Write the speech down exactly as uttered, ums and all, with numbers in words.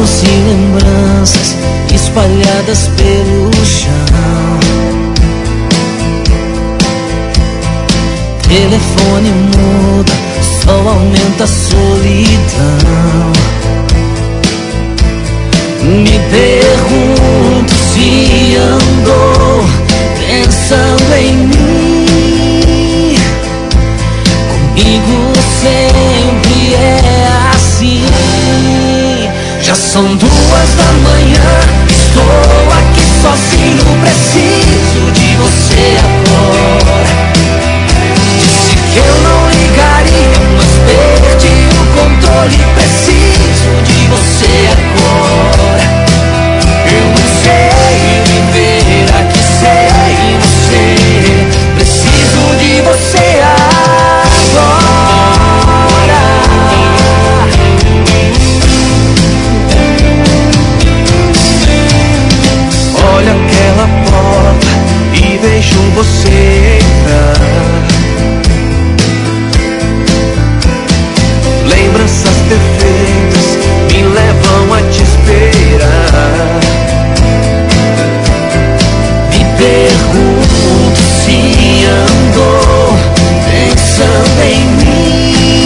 Fotos e lembranças espalhadas pelo chão. Telefone muda, só aumenta a solidão. Me pergunto se andou pensando em mim. Comigo sempre é assim. Já são duas da manhã, estou aqui sozinho, preciso de você agora. Disse que eu não ligaria, mas perdi o controle, preciso de você agora. Eu não sei viver aqui sem você, preciso de você agora. Olha aquela porta e vejo você entrar. Lembranças perfeitas me levam a te esperar. Me pergunto se andou pensando em mim.